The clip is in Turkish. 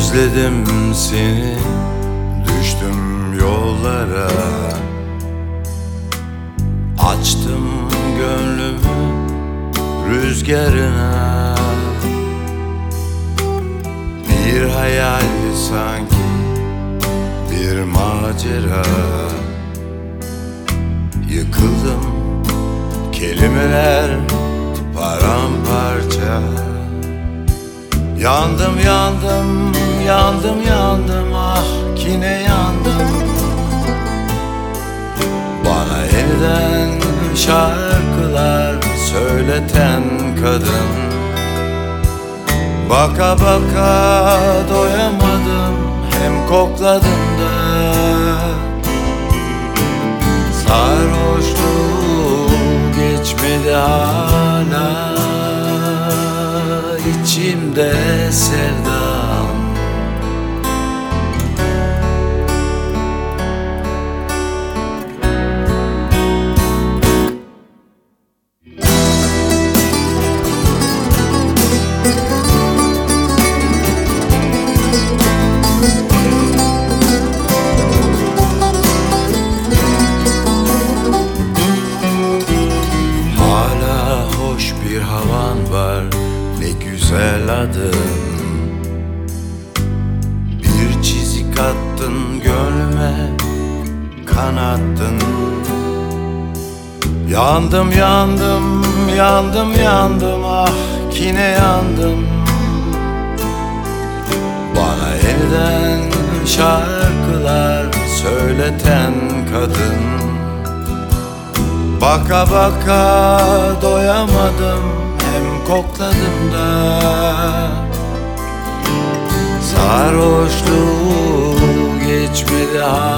Özledim seni, düştüm yollara. Açtım gönlümü rüzgarına. Bir hayal sanki, bir macera. Yıkıldım, kelimeler paramparça. Yandım yandım, yandım yandım, ah yine yandım. Bana yeniden şarkılar söyleten kadın. Baka baka doyamadım, hem kokladım da. Sarhoşluğu geçmedi hala, içimde sevdam. Hala hoş bir havan var, ne güzel adın. Bir çizik attın gönlüme, kanattın. Yandım yandım, yandım yandım, ah yine yandım. Bana yeniden şarkılar söyleten kadın. Baka baka doyamadım, hem kokladım da. Sarhoşluğu geçmedi hala,